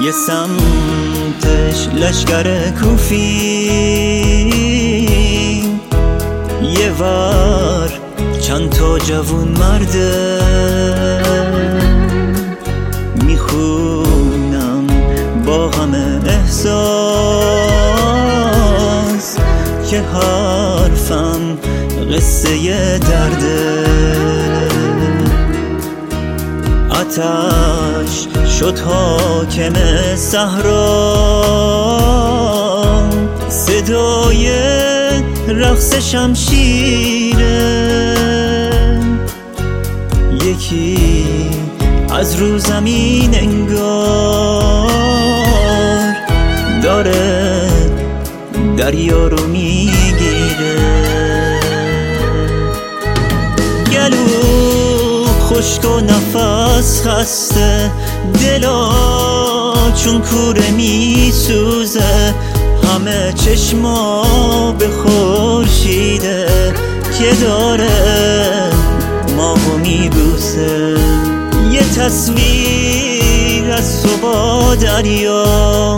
یه سمتش لشگر کوفی، یه ور چند تا جوون مرده. میخونم با همه احساس که حرفم قصه درده. آتش شد حاکم صحرا، صدای رقص شمشیره. یکی از رو زمین انگار داره دریا رو میگیره. گلو خشک و نفس خسته، دلا چون کوره میسوزه. همه چشما به خورشیده که داره ماهو میبوسه. یه تصویر از تو با دریا،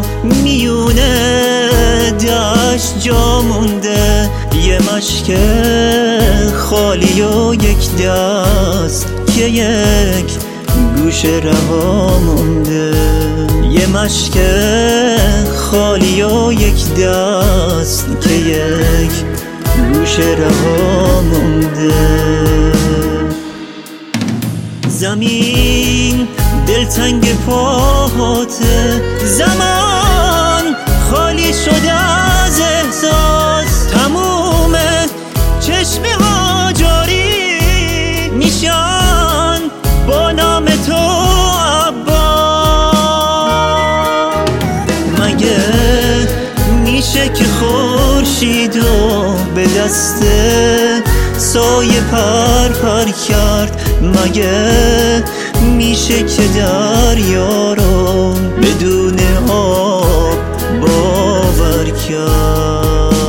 میونه دشت جا مونده. یه مشک خالی و یک دست که یک گوش رها مونده. یه مشک خالی و یک دست که یک گوش رها مونده. زمین دلتنگ پاهاته، زمان خالی شده از احساس. تمومه چشمه ها جاری میشن با نام تو عباس. مگه میشه که خورشیدو به دست سایه پر کرد؟ مگه میشه که دریا رو بدون آب باور کرد؟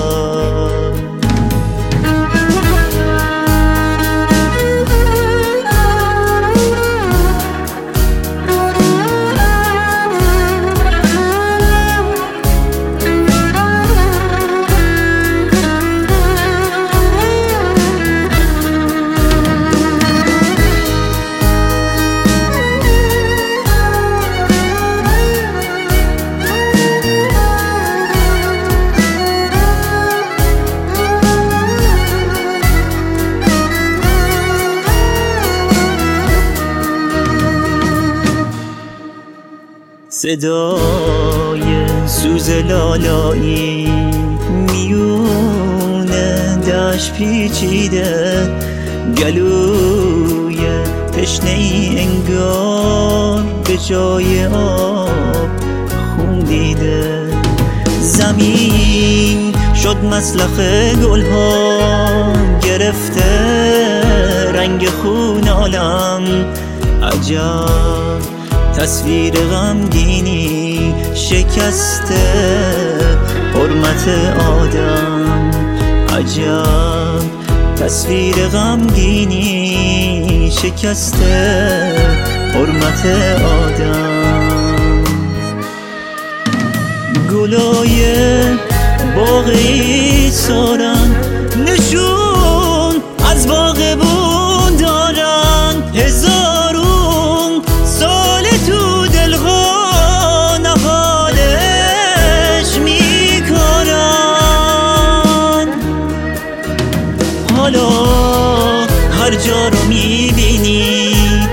صدای سوز لالایی میونه دشت پیچیده. گلوی تشنه ای انگار به جای آب خون دیده. زمین شد مسلخ گلها، گرفته رنگ خون عالم. عجب تصویر غمگینی شکسته حرمت آدم. عجب تصویر غمگینی شکسته حرمت آدم. گلای باغی سارن، نشون از باغبون دارن. هزارون سال تو دلها نهالش میکارن. حالا هر جا رو میبینی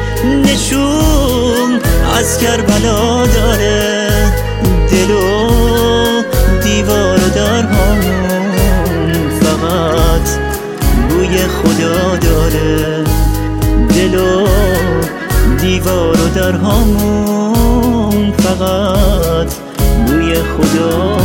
نشون از کربلا داره. دل و دیوار و درهامون فقط بوی خدا داره. دل و دیوار و درهامون فقط بوی خدا